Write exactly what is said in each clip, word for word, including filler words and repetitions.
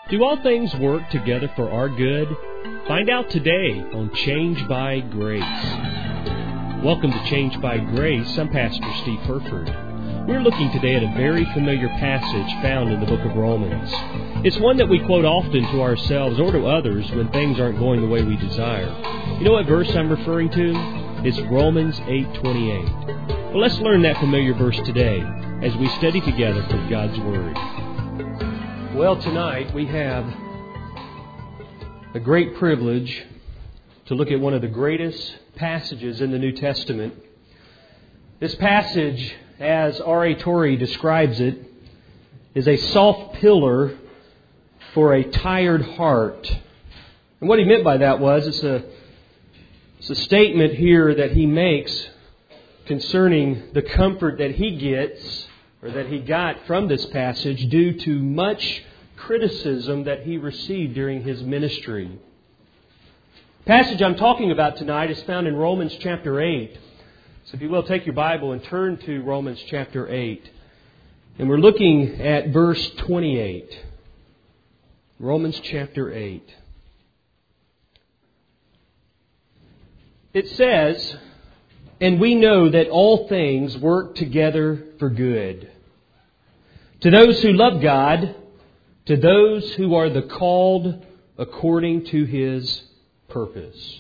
Do all things work together for our good? Find out today on Change by Grace. Welcome to Change by Grace. I'm Pastor Steve Herford. We're looking today at a very familiar passage found in the book of Romans. It's one that we quote often to ourselves or to others when things aren't going the way we desire. You know what verse I'm referring to? It's Romans eight twenty-eight. Well, let's learn that familiar verse today as we study together from God's Word. Well, tonight we have a great privilege to look at one of the greatest passages in the New Testament. This passage, as R A Torrey describes it, is a soft pillar for a tired heart. And what he meant by that was, it's a, it's a statement here that he makes concerning the comfort that he gets, or that he got from this passage, due to much criticism that he received during his ministry. The passage I'm talking about tonight is found in Romans chapter eight. So if you will, take your Bible and turn to Romans chapter eight. And we're looking at verse twenty-eight. Romans chapter eight. It says, "And we know that all things work together for good, to those who love God, to those who are the called according to His purpose."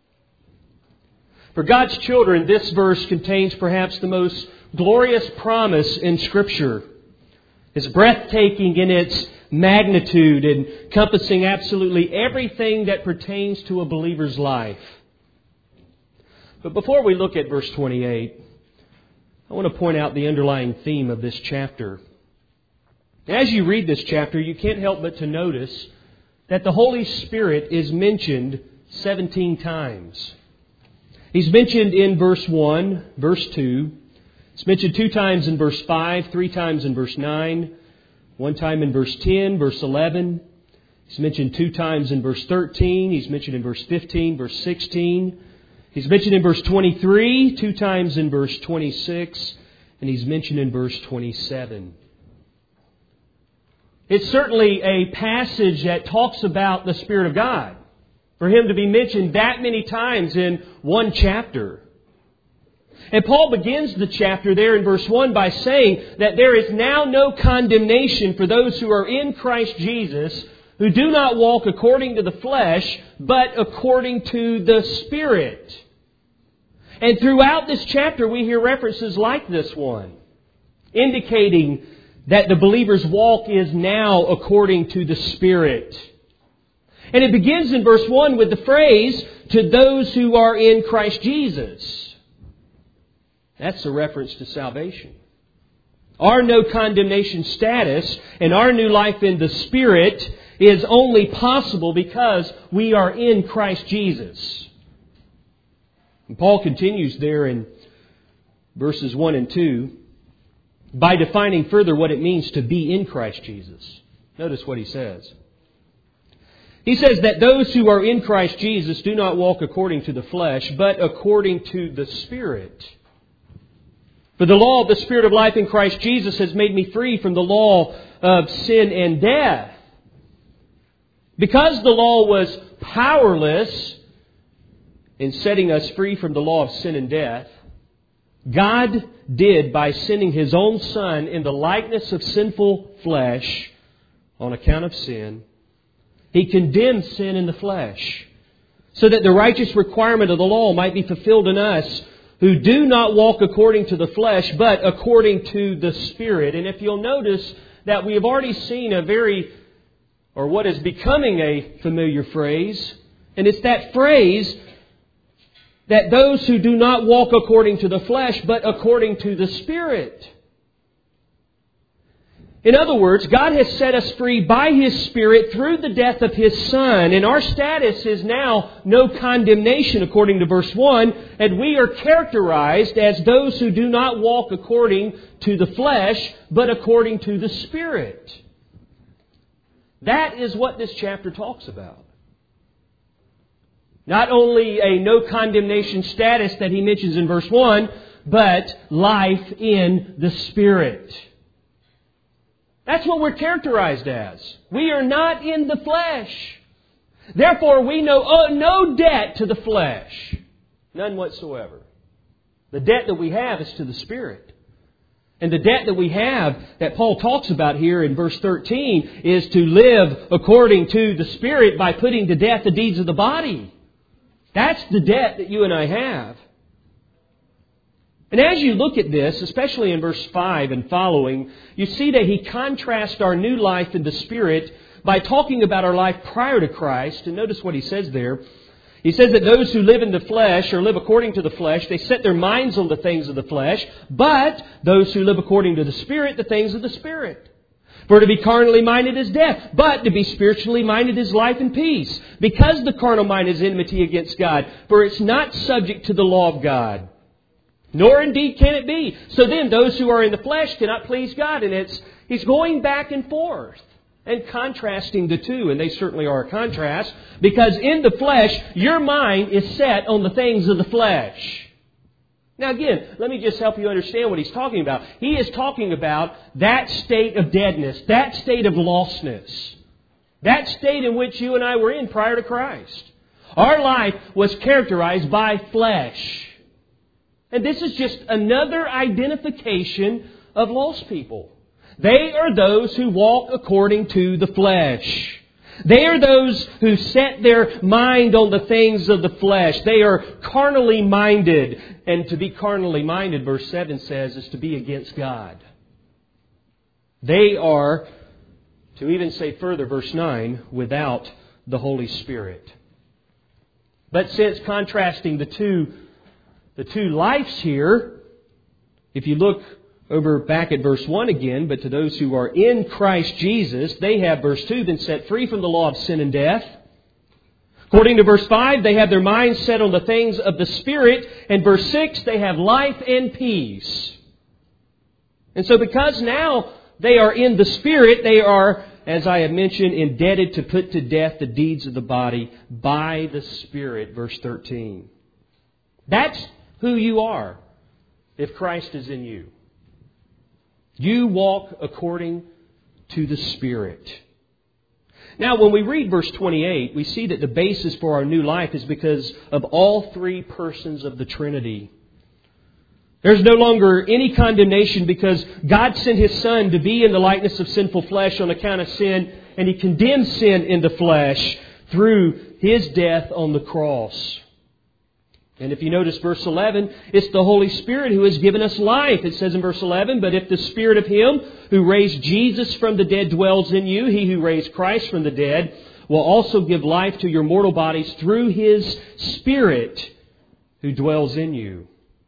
For God's children, this verse contains perhaps the most glorious promise in Scripture. It's breathtaking in its magnitude, encompassing absolutely everything that pertains to a believer's life. But before we look at verse twenty-eight, I want to point out the underlying theme of this chapter. As you read this chapter, you can't help but to notice that the Holy Spirit is mentioned seventeen times. He's mentioned in verse one, verse two. It's mentioned two times in verse five, three times in verse nine, one time in verse ten, verse eleven. He's mentioned two times in verse thirteen. He's mentioned in verse fifteen, verse sixteen. He's mentioned in verse twenty-three, two times in verse twenty-six, and he's mentioned in verse twenty-seven. It's certainly a passage that talks about the Spirit of God, for Him to be mentioned that many times in one chapter. And Paul begins the chapter there in verse one by saying that there is now no condemnation for those who are in Christ Jesus, who do not walk according to the flesh, but according to the Spirit. And throughout this chapter we hear references like this one, indicating that the believer's walk is now according to the Spirit. And it begins in verse one with the phrase, "to those who are in Christ Jesus." That's a reference to salvation. Our no condemnation status and our new life in the Spirit is only possible because we are in Christ Jesus. And Paul continues there in verses one and two by defining further what it means to be in Christ Jesus. Notice what he says. He says that those who are in Christ Jesus do not walk according to the flesh, but according to the Spirit. For the law of the Spirit of life in Christ Jesus has made me free from the law of sin and death. Because the law was powerless in setting us free from the law of sin and death, God did by sending His own Son in the likeness of sinful flesh on account of sin. He condemned sin in the flesh so that the righteous requirement of the law might be fulfilled in us who do not walk according to the flesh, but according to the Spirit. And if you'll notice that we have already seen a very, or what is becoming a familiar phrase, and it's that phrase that those who do not walk according to the flesh, but according to the Spirit. In other words, God has set us free by His Spirit through the death of His Son. And our status is now no condemnation according to verse one. And we are characterized as those who do not walk according to the flesh, but according to the Spirit. That is what this chapter talks about. Not only a no condemnation status that he mentions in verse one, but life in the Spirit. That's what we're characterized as. We are not in the flesh. Therefore, we know oh, no debt to the flesh. None whatsoever. The debt that we have is to the Spirit. And the debt that we have that Paul talks about here in verse thirteen is to live according to the Spirit by putting to death the deeds of the body. That's the debt that you and I have. And as you look at this, especially in verse five and following, you see that he contrasts our new life in the Spirit by talking about our life prior to Christ. And notice what he says there. He says that those who live in the flesh or live according to the flesh, they set their minds on the things of the flesh. But those who live according to the Spirit, the things of the Spirit. For to be carnally minded is death, but to be spiritually minded is life and peace. Because the carnal mind is enmity against God, for it's not subject to the law of God. Nor indeed can it be. So then those who are in the flesh cannot please God. And it's he's going back and forth and contrasting the two. And they certainly are a contrast. Because in the flesh, your mind is set on the things of the flesh. Now again, let me just help you understand what he's talking about. He is talking about that state of deadness, that state of lostness, that state in which you and I were in prior to Christ. Our life was characterized by flesh. And this is just another identification of lost people. They are those who walk according to the flesh. They are those who set their mind on the things of the flesh. They are carnally minded. And to be carnally minded, verse seven says, is to be against God. They are, to even say further, verse nine, without the Holy Spirit. But since contrasting the two The two lives here, if you look over back at verse one again, but to those who are in Christ Jesus, they have, verse two, been set free from the law of sin and death. According to verse five, they have their minds set on the things of the Spirit. And verse six, they have life and peace. And so because now they are in the Spirit, they are, as I have mentioned, indebted to put to death the deeds of the body by the Spirit, verse thirteen. That's who you are if Christ is in you. You walk according to the Spirit. Now, when we read verse twenty-eight, we see that the basis for our new life is because of all three persons of the Trinity. There's no longer any condemnation because God sent His Son to be in the likeness of sinful flesh on account of sin, and He condemned sin in the flesh through His death on the cross. And if you notice verse eleven, it's the Holy Spirit who has given us life. It says in verse eleven, but if the Spirit of Him who raised Jesus from the dead dwells in you, He who raised Christ from the dead will also give life to your mortal bodies through His Spirit who dwells in you.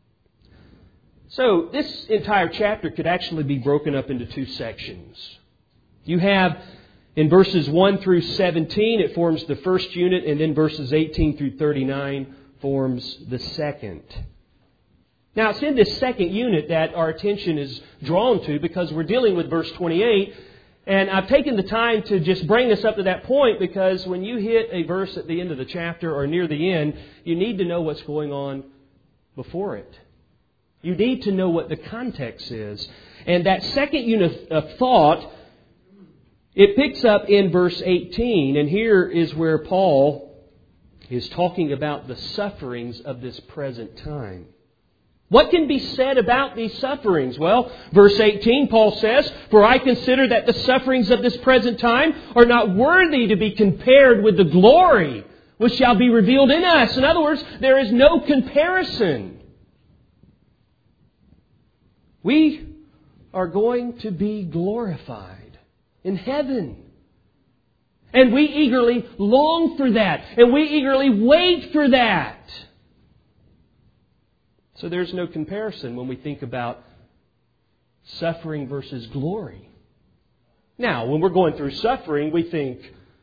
So this entire chapter could actually be broken up into two sections. You have in verses one through seventeen, it forms the first unit, and then verses eighteen through thirty-nine forms the second. Now, it's in this second unit that our attention is drawn to because we're dealing with verse twenty-eight. And I've taken the time to just bring us up to that point because when you hit a verse at the end of the chapter or near the end, you need to know what's going on before it. You need to know what the context is. And that second unit of thought, it picks up in verse eighteen. And here is where Paul is talking about the sufferings of this present time. What can be said about these sufferings? Well, verse eighteen, Paul says, for I consider that the sufferings of this present time are not worthy to be compared with the glory which shall be revealed in us. In other words, there is no comparison. We are going to be glorified in heaven. And we eagerly long for that. And we eagerly wait for that. So there's no comparison when we think about suffering versus glory. Now, when we're going through suffering, we think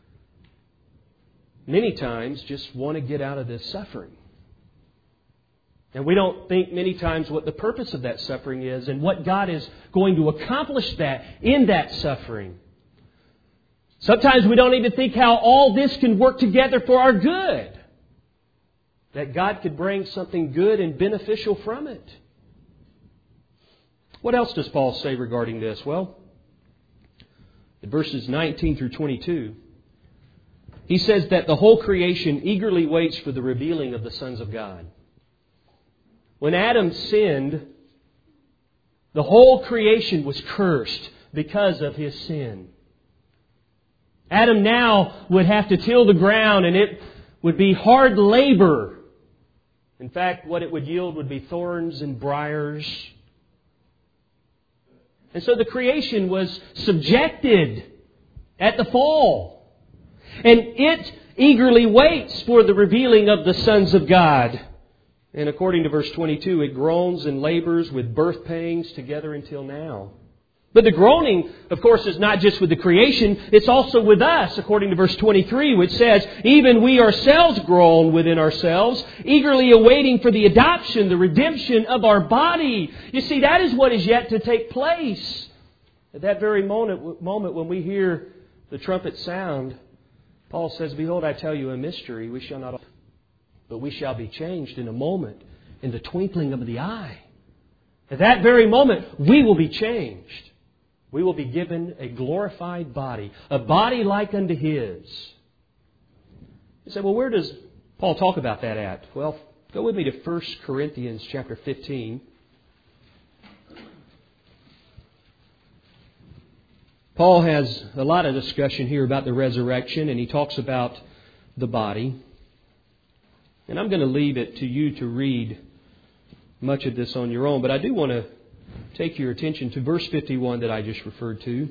many times just want to get out of this suffering. And we don't think many times what the purpose of that suffering is and what God is going to accomplish that in that suffering. Sometimes we don't even think how all this can work together for our good. That God could bring something good and beneficial from it. What else does Paul say regarding this? Well, In verses nineteen through twenty-two, he says that the whole creation eagerly waits for the revealing of the sons of God. When Adam sinned, the whole creation was cursed because of his sin. Adam now would have to till the ground, and it would be hard labor. In fact, what it would yield would be thorns and briars. And so the creation was subjected at the fall. And it eagerly waits for the revealing of the sons of God. And according to verse twenty-two, it groans and labors with birth pangs together until now. But the groaning, of course, is not just with the creation, it's also with us, according to verse twenty-three, which says, even we ourselves groan within ourselves, eagerly awaiting for the adoption, the redemption of our body. You see, that is what is yet to take place. At that very moment, moment when we hear the trumpet sound, Paul says, behold, I tell you a mystery, we shall not, but we shall be changed in a moment, in the twinkling of the eye. At that very moment, we will be changed. We will be given a glorified body, a body like unto His. You say, well, where does Paul talk about that at? Well, go with me to First Corinthians chapter fifteen. Paul has a lot of discussion here about the resurrection, and he talks about the body. And I'm going to leave it to you to read much of this on your own, but I do want to take your attention to verse fifty-one that I just referred to.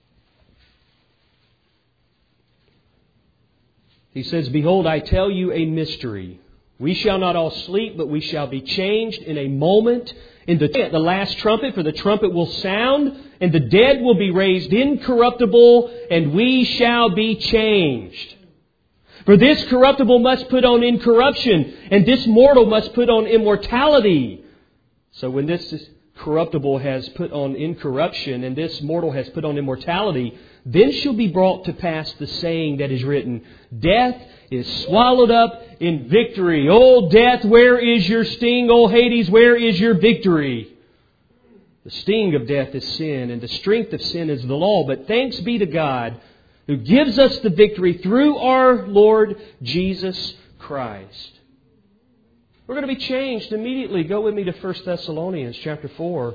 He says, behold, I tell you a mystery. We shall not all sleep, but we shall be changed in a moment. In the, the last trumpet, for the trumpet will sound, and the dead will be raised incorruptible, and we shall be changed. For this corruptible must put on incorruption, and this mortal must put on immortality. So when this is corruptible has put on incorruption, and this mortal has put on immortality, then shall be brought to pass the saying that is written, death is swallowed up in victory. O death, where is your sting? O Hades, where is your victory? The sting of death is sin, and the strength of sin is the law. But thanks be to God, who gives us the victory through our Lord Jesus Christ. We're going to be changed immediately. Go with me to First Thessalonians chapter four.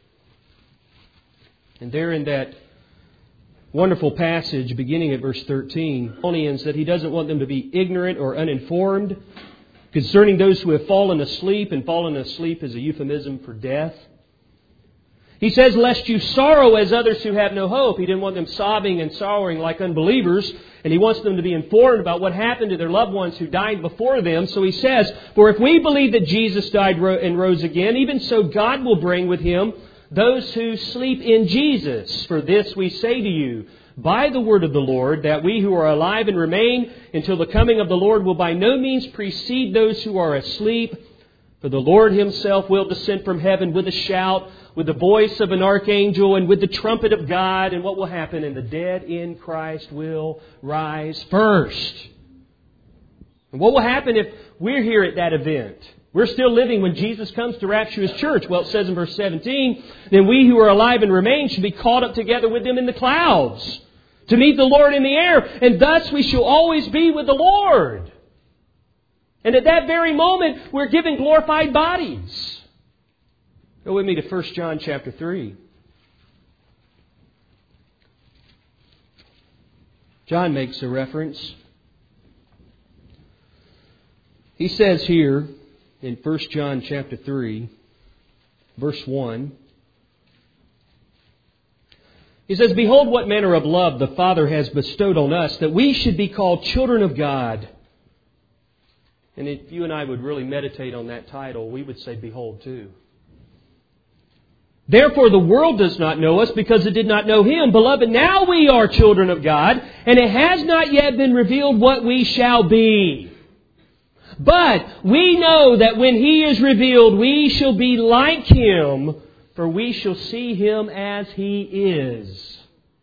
And there in that wonderful passage, beginning at verse thirteen, Thessalonians, that he doesn't want them to be ignorant or uninformed concerning those who have fallen asleep, and fallen asleep is a euphemism for death. He says, lest you sorrow as others who have no hope. He didn't want them sobbing and sorrowing like unbelievers. And He wants them to be informed about what happened to their loved ones who died before them. So He says, for if we believe that Jesus died and rose again, even so God will bring with Him those who sleep in Jesus. For this we say to you, by the word of the Lord, that we who are alive and remain until the coming of the Lord will by no means precede those who are asleep. For the Lord Himself will descend from heaven with a shout, with the voice of an archangel, and with the trumpet of God. And what will happen? And the dead in Christ will rise first. And what will happen if we're here at that event? We're still living when Jesus comes to rapture His church. Well, it says in verse seventeen, then we who are alive and remain should be caught up together with them in the clouds to meet the Lord in the air. And thus we shall always be with the Lord. And at that very moment, we're given glorified bodies. Go with me to First John chapter three. John makes a reference. He says here in First John chapter three, verse one, he says, behold what manner of love the Father has bestowed on us, that we should be called children of God. And if you and I would really meditate on that title, we would say, behold too. Therefore the world does not know us because it did not know Him. Beloved, now we are children of God, and it has not yet been revealed what we shall be. But we know that when He is revealed, we shall be like Him, for we shall see Him as He is.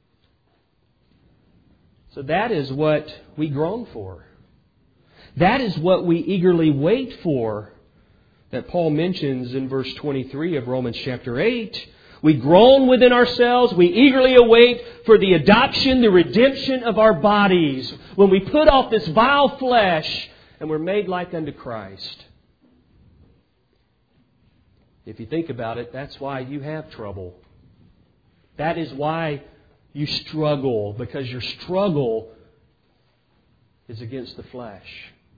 So that is what we groan for. That is what we eagerly wait for, that Paul mentions in verse twenty-three of Romans chapter eight, We groan within ourselves. We eagerly await for the adoption, the redemption of our bodies. When we put off this vile flesh and we're made like unto Christ. If you think about it, that's why you have trouble. That is why you struggle, because your struggle is against the flesh.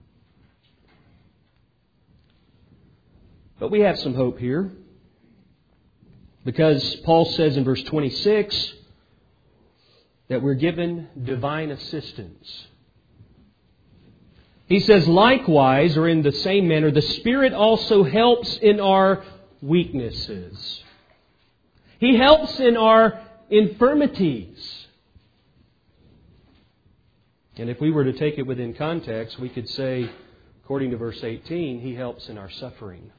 But we have some hope here, because Paul says in verse twenty-six that we're given divine assistance. He says, likewise, or in the same manner, the Spirit also helps in our weaknesses. He helps in our infirmities. And if we were to take it within context, we could say, according to verse eighteen, He helps in our suffering.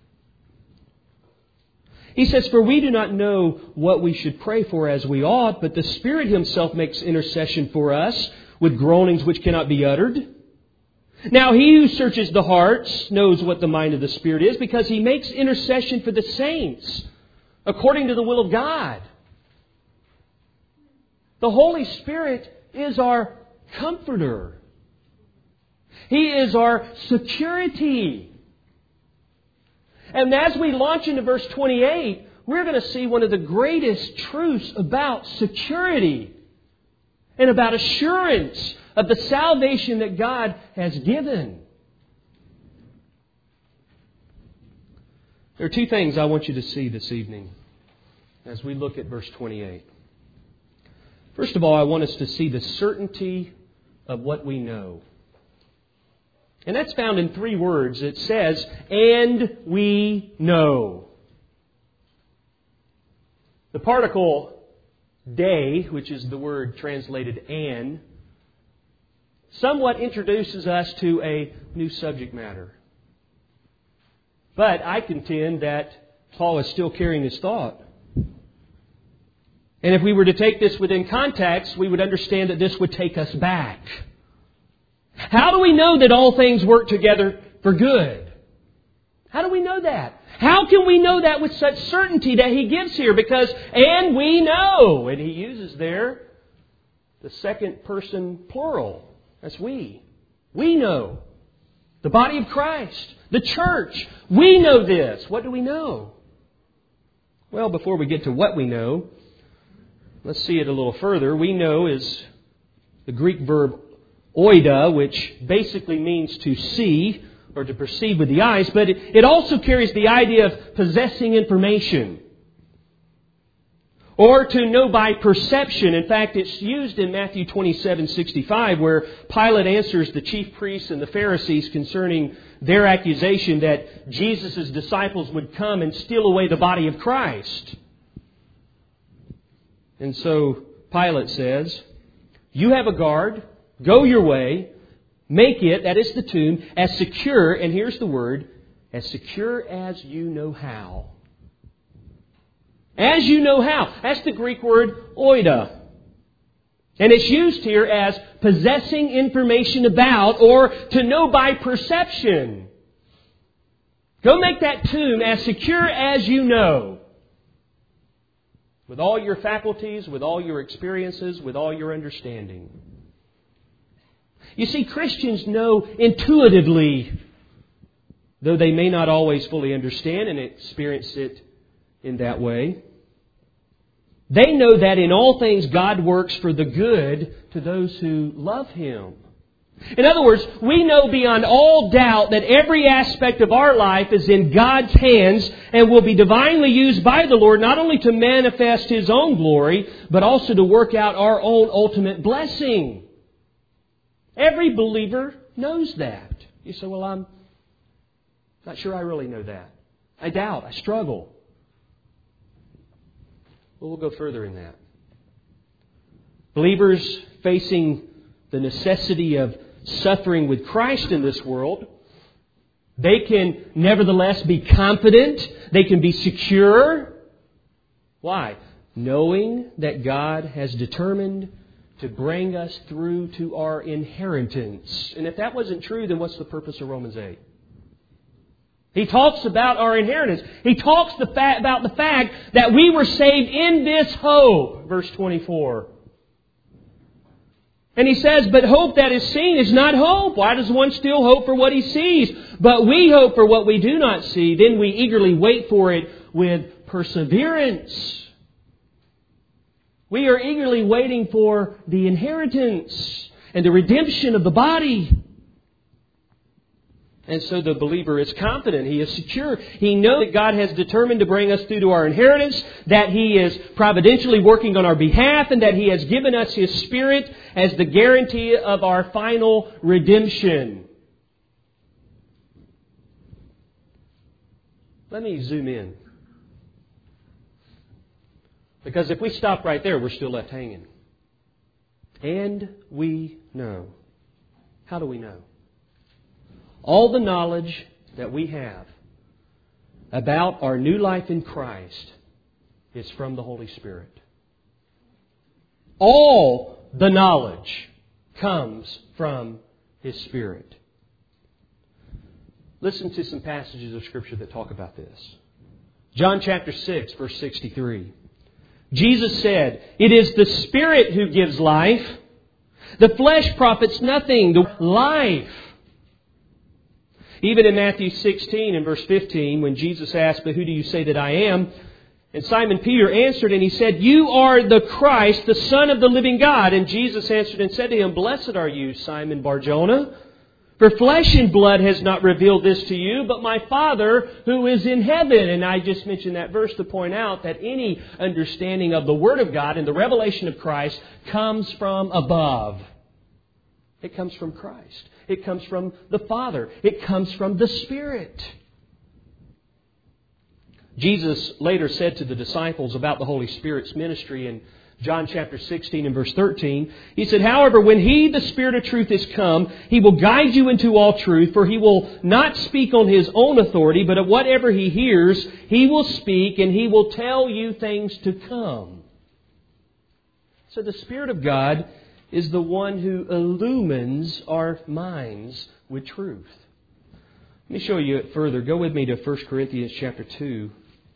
He says, for we do not know what we should pray for as we ought, but the Spirit Himself makes intercession for us with groanings which cannot be uttered. Now He who searches the hearts knows what the mind of the Spirit is, because He makes intercession for the saints according to the will of God. The Holy Spirit is our Comforter. He is our security. And as we launch into verse twenty-eight, we're going to see one of the greatest truths about security and about assurance of the salvation that God has given. There are two things I want you to see this evening as we look at verse twenty-eight. First of all, I want us to see the certainty of what we know. And that's found in three words. It says, and we know. The particle de, which is the word translated and, somewhat introduces us to a new subject matter. But I contend that Paul is still carrying his thought. And if we were to take this within context, we would understand that this would take us back. How do we know that all things work together for good? How do we know that? How can we know that with such certainty that he gives here? Because, and we know, and he uses there the second person plural. That's we. We know. The body of Christ. The church. We know this. What do we know? Well, before we get to what we know, let's see it a little further. We know is the Greek verb oida, which basically means to see or to perceive with the eyes, but it, it also carries the idea of possessing information or to know by perception. In fact, it's used in Matthew twenty-seven sixty-five, where Pilate answers the chief priests and the Pharisees concerning their accusation that Jesus' disciples would come and steal away the body of Christ. And so Pilate says, you have a guard, go your way, make it, that is the tomb, as secure, and here's the word, as secure as you know how. As you know how. That's the Greek word oida. And it's used here as possessing information about or to know by perception. Go make that tomb as secure as you know. With all your faculties, with all your experiences, with all your understanding. You see, Christians know intuitively, though they may not always fully understand and experience it in that way. They know that in all things God works for the good to those who love Him. In other words, we know beyond all doubt that every aspect of our life is in God's hands and will be divinely used by the Lord not only to manifest His own glory, but also to work out our own ultimate blessing. Every believer knows that. You say, well, I'm not sure I really know that. I doubt. I struggle. Well, we'll go further in that. Believers facing the necessity of suffering with Christ in this world, they can nevertheless be confident. They can be secure. Why? Knowing that God has determined to bring us through to our inheritance. And if that wasn't true, then what's the purpose of Romans eight? He talks about our inheritance. He talks the fa- about the fact that we were saved in this hope. Verse twenty-four. And he says, but hope that is seen is not hope. Why does one still hope for what he sees? But we hope for what we do not see. Then we eagerly wait for it with perseverance. We are eagerly waiting for the inheritance and the redemption of the body. And so the believer is confident. He is secure. He knows that God has determined to bring us through to our inheritance, that He is providentially working on our behalf, and that He has given us His Spirit as the guarantee of our final redemption. Let me zoom in. Because if we stop right there, we're still left hanging. And we know. How do we know? All the knowledge that we have about our new life in Christ is from the Holy Spirit. All the knowledge comes from His Spirit. Listen to some passages of Scripture that talk about this. John chapter six, verse sixty-three. Jesus said, "It is the Spirit who gives life. The flesh profits nothing." The life. Even in Matthew sixteen and verse fifteen, when Jesus asked, "But who do you say that I am?" And Simon Peter answered and he said, "You are the Christ, the Son of the living God." And Jesus answered and said to him, "Blessed are you, Simon Bar-Jonah, for flesh and blood has not revealed this to you, but my Father who is in heaven." And I just mentioned that verse to point out that any understanding of the Word of God and the revelation of Christ comes from above. It comes from Christ. It comes from the Father. It comes from the Spirit. Jesus later said to the disciples about the Holy Spirit's ministry in John chapter sixteen and verse thirteen. He said, "However, when He, the Spirit of truth, is come, He will guide you into all truth, for He will not speak on His own authority, but of whatever He hears, He will speak, and He will tell you things to come." So the Spirit of God is the one who illumines our minds with truth. Let me show you it further. Go with me to First Corinthians chapter two.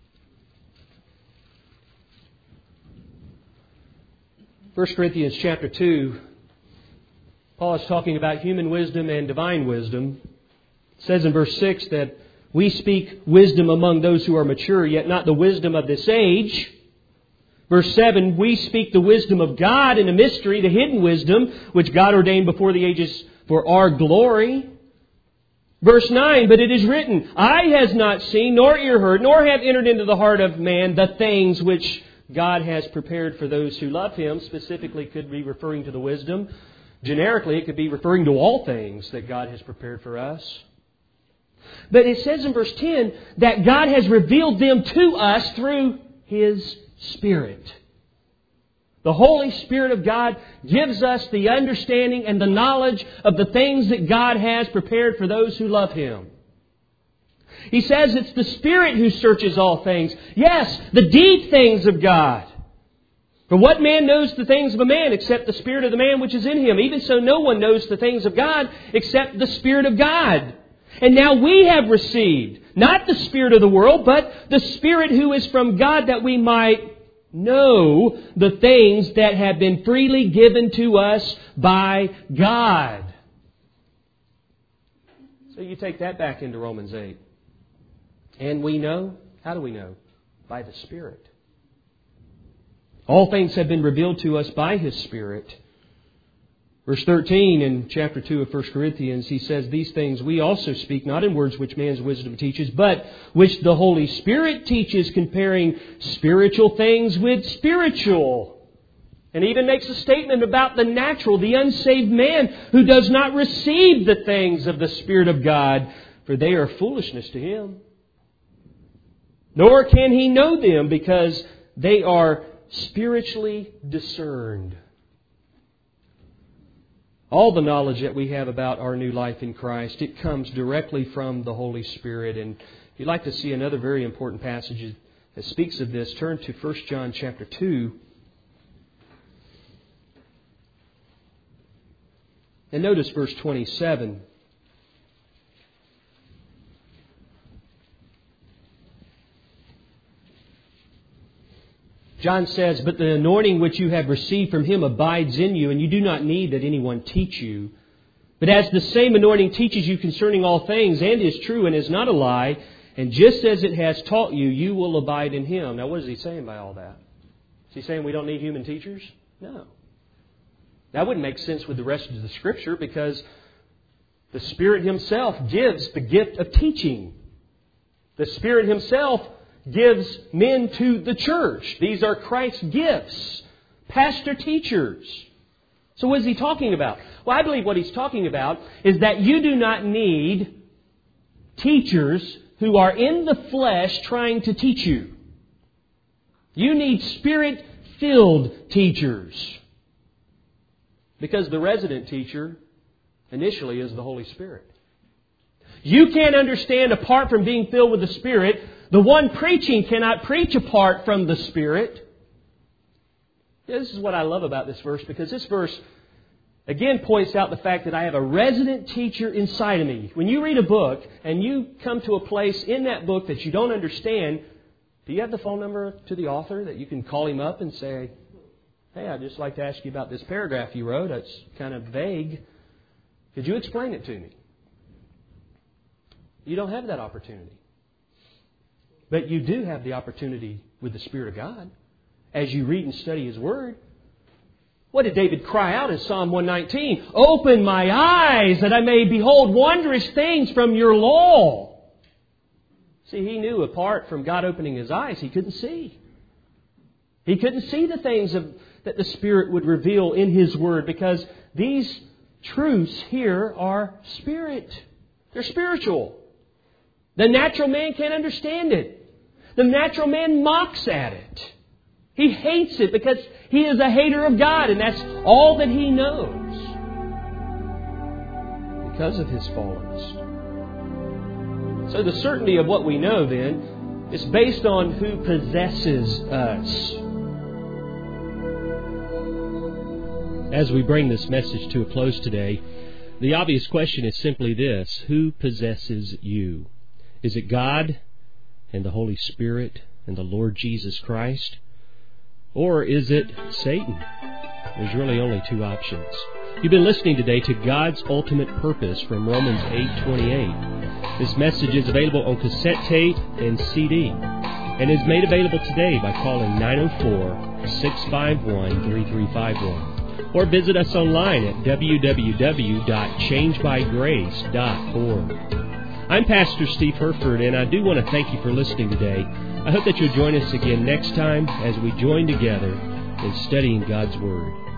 First Corinthians chapter two, Paul is talking about human wisdom and divine wisdom. It says in verse six that we speak wisdom among those who are mature, yet not the wisdom of this age. Verse seven, we speak the wisdom of God in a mystery, the hidden wisdom, which God ordained before the ages for our glory. Verse nine, but it is written, "Eye has not seen, nor ear heard, nor have entered into the heart of man the things which God has prepared for those who love Him." Specifically, could be referring to the wisdom. Generically, it could be referring to all things that God has prepared for us. But it says in verse ten that God has revealed them to us through His Spirit. The Holy Spirit of God gives us the understanding and the knowledge of the things that God has prepared for those who love Him. He says it's the Spirit who searches all things. Yes, the deep things of God. For what man knows the things of a man except the Spirit of the man which is in him? Even so, no one knows the things of God except the Spirit of God. And now we have received not the spirit of the world, but the Spirit who is from God, that we might know the things that have been freely given to us by God. So you take that back into Romans eight. And we know, how do we know? By the Spirit. All things have been revealed to us by His Spirit. Verse thirteen in chapter two of First Corinthians, he says, "These things we also speak, not in words which man's wisdom teaches, but which the Holy Spirit teaches, comparing spiritual things with spiritual." And even makes a statement about the natural, the unsaved man who does not receive the things of the Spirit of God, for they are foolishness to him. Nor can he know them, because they are spiritually discerned. All the knowledge that we have about our new life in Christ, it comes directly from the Holy Spirit. And if you'd like to see another very important passage that speaks of this, turn to First John chapter two. And notice verse twenty-seven. John says, "But the anointing which you have received from Him abides in you, and you do not need that anyone teach you. But as the same anointing teaches you concerning all things, and is true and is not a lie, and just as it has taught you, you will abide in Him." Now, what is He saying by all that? Is He saying we don't need human teachers? No. That wouldn't make sense with the rest of the Scripture, because the Spirit Himself gives the gift of teaching. The Spirit Himself gives men to the church. These are Christ's gifts. Pastor teachers. So what is He talking about? Well, I believe what He's talking about is that you do not need teachers who are in the flesh trying to teach you. You need Spirit-filled teachers. Because the resident teacher initially is the Holy Spirit. You can't understand apart from being filled with the Spirit. The one preaching cannot preach apart from the Spirit. This is what I love about this verse, because this verse again points out the fact that I have a resident teacher inside of me. When you read a book and you come to a place in that book that you don't understand, do you have the phone number to the author that you can call him up and say, "Hey, I'd just like to ask you about this paragraph you wrote. It's kind of vague. Could you explain it to me?" You don't have that opportunity. But you do have the opportunity with the Spirit of God as you read and study His Word. What did David cry out in Psalm one nineteen? "Open my eyes that I may behold wondrous things from your law." See, he knew apart from God opening his eyes, he couldn't see. He couldn't see the things of, that the Spirit would reveal in His Word, because these truths here are spirit. They're spiritual. The natural man can't understand it. The natural man mocks at it. He hates it because he is a hater of God, and that's all that he knows because of his fallenness. So the certainty of what we know then is based on who possesses us. As we bring this message to a close today, the obvious question is simply this: who possesses you? Is it God and the Holy Spirit and the Lord Jesus Christ? Or is it Satan? There's really only two options. You've been listening today to God's Ultimate Purpose from Romans eight twenty-eight. This message is available on cassette tape and C D, and is made available today by calling nine oh four, six five one, three three five one. Or visit us online at w w w dot change by grace dot org. I'm Pastor Steve Herford, and I do want to thank you for listening today. I hope that you'll join us again next time as we join together in studying God's Word.